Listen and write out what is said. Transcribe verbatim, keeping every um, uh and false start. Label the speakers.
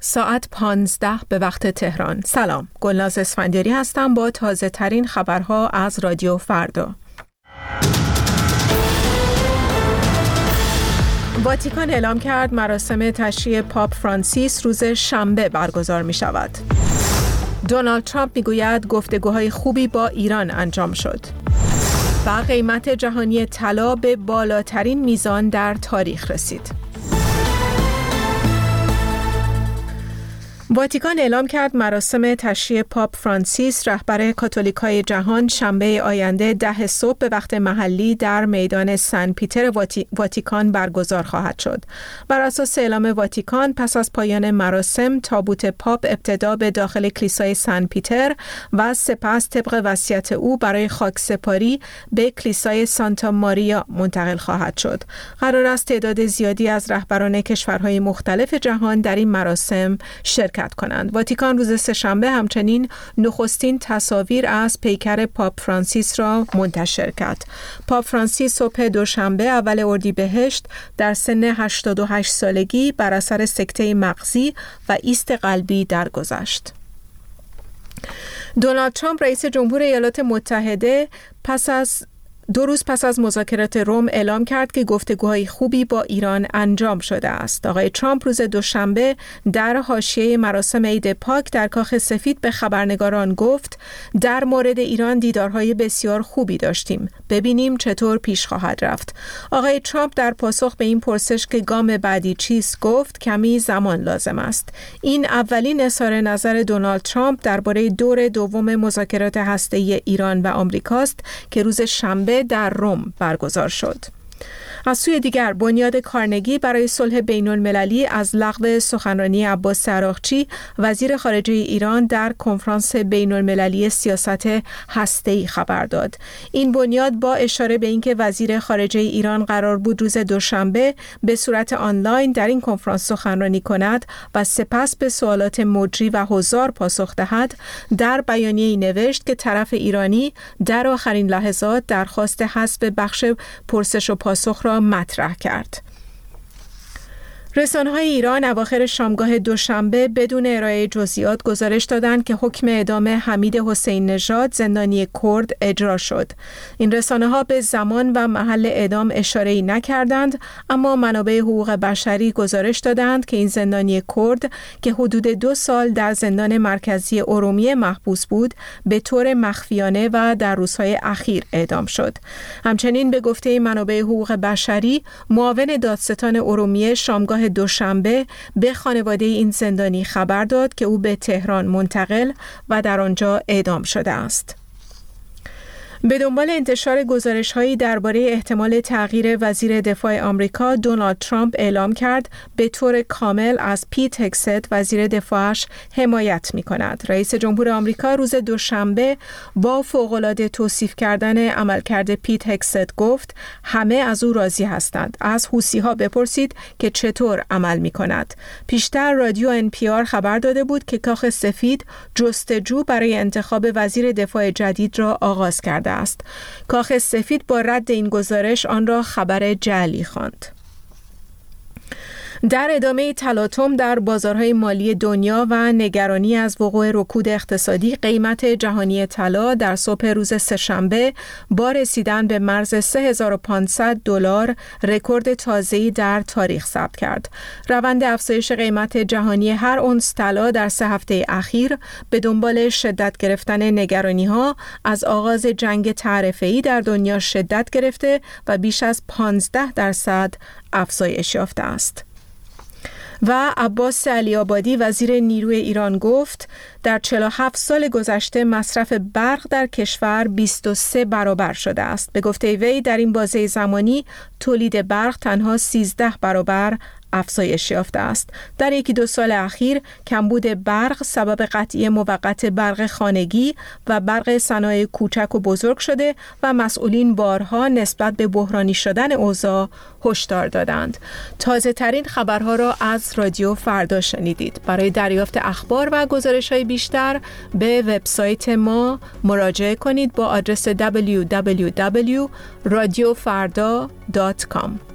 Speaker 1: ساعت پانزده به وقت تهران. سلام، گلناز اسفندیاری هستم با تازه ترین خبرها از رادیو فردا. واتیکان اعلام کرد مراسم تشییع پاپ فرانسیس روز شنبه برگزار می شود. دونالد ترامپ می گوید گفتگوهای خوبی با ایران انجام شد. و قیمت جهانی طلا به بالاترین میزان در تاریخ رسید. واتیکان اعلام کرد مراسم تشییع پاپ فرانسیس رهبر کاتولیکای جهان شنبه آینده ده صبح به وقت محلی در میدان سن پیتر واتی... واتیکان برگزار خواهد شد. بر اساس اعلام واتیکان پس از پایان مراسم تابوت پاپ ابتدا به داخل کلیسای سن پیتر و سپس طبق وصیت او برای خاکسپاری به کلیسای سانتا ماریا منتقل خواهد شد. قرار است تعداد زیادی از رهبران کشورهای مختلف جهان در این مراسم شرکت کنند. واتیکان روز سه‌شنبه همچنین نخستین تصاویر از پیکر پاپ فرانسیس را منتشر کرد. پاپ فرانسیس صبح دوشنبه اول اردیبهشت در سن هشتاد و هشت سالگی بر اثر سکته مغزی و ایست قلبی درگذشت. دونالد ترامپ رئیس جمهور ایالات متحده پس از دو روز پس از مذاکرات روم اعلام کرد که گفتگوهای خوبی با ایران انجام شده است. آقای ترامپ روز دوشنبه در حاشیه مراسم عید پاک در کاخ سفید به خبرنگاران گفت در مورد ایران دیدارهای بسیار خوبی داشتیم. ببینیم چطور پیش خواهد رفت. آقای ترامپ در پاسخ به این پرسش که گام بعدی چیست گفت کمی زمان لازم است. این اولین اظهار نظر دونالد ترامپ درباره دور دوم مذاکرات هسته‌ای ایران و آمریکاست که روز شنبه در روم برگزار شد. از سوی دیگر بنیاد کارنگی برای صلح بین‌المللی از لغو سخنرانی عباس عراقچی وزیر خارجه ایران در کنفرانس بین‌المللی سیاست هسته‌ای خبر داد. این بنیاد با اشاره به اینکه وزیر خارجه ایران قرار بود روز دوشنبه به صورت آنلاین در این کنفرانس سخنرانی کند و سپس به سوالات مجری و حضار پاسخ دهد، در بیانیه‌ای نوشت که طرف ایرانی در آخرین لحظات درخواست حذف بخش پرسش و پاسخ را مطرح کرد. رسانه‌های ایران اواخر شامگاه دوشنبه بدون ارائه جزئیات گزارش دادند که حکم اعدام حمید حسین نژاد زندانی کرد اجرا شد. این رسانه‌ها به زمان و محل اعدام اشاره‌ای نکردند، اما منابع حقوق بشری گزارش دادند که این زندانی کرد که حدود دو سال در زندان مرکزی ارومیه محبوس بود، به طور مخفیانه و در روزهای اخیر اعدام شد. همچنین به گفته منابع حقوق بشری، معاون دادستان ارومیه شامگاه دوشنبه به خانواده این زندانی خبر داد که او به تهران منتقل و در آنجا اعدام شده است. به دنبال انتشار گزارش‌هایی درباره احتمال تغییر وزیر دفاع آمریکا، دونالد ترامپ اعلام کرد به طور کامل از پیت هگست وزیر دفاعش حمایت می‌کند. رئیس جمهور آمریکا روز دوشنبه با فوق‌العاده توصیف کردن عملکرد پیت هگست گفت همه از او راضی هستند. از حوثی‌ها بپرسید که چطور عمل می‌کند. پیشتر رادیو ان پی آر خبر داده بود که کاخ سفید جستجو برای انتخاب وزیر دفاع جدید را آغاز کرده است. کاخ سفید با رد این گزارش آن را خبر جعلی خواند. در ادامه تلاطم در بازارهای مالی دنیا و نگرانی از وقوع رکود اقتصادی، قیمت جهانی طلا در صبح روز سه‌شنبه با رسیدن به مرز سه هزار و پانصد دلار رکورد تازه‌ای در تاریخ ثبت کرد. روند افزایش قیمت جهانی هر اونس طلا در سه هفته اخیر به دنبال شدت گرفتن نگرانی‌ها از آغاز جنگ تعرفه‌ای در دنیا شدت گرفته و بیش از پانزده درصد افزایش یافته است. و عباس علی‌آبادی وزیر نیروی ایران گفت در چهل و هفت سال گذشته مصرف برق در کشور بیست و سه برابر شده است. به گفته وی در این بازه زمانی تولید برق تنها سیزده برابر افزایش یافته است. در یکی دو سال اخیر کمبود برق سبب قطعی موقت برق خانگی و برق صنایع کوچک و بزرگ شده و مسئولین بارها نسبت به بحرانی شدن اوضاع هشدار دادند. تازه ترین خبرها را از رادیو فردا شنیدید. برای دریافت اخبار و گزارش‌های بیشتر به وبسایت ما مراجعه کنید با آدرس دبلیو دبلیو دبلیو دات رادیو فردا دات کام.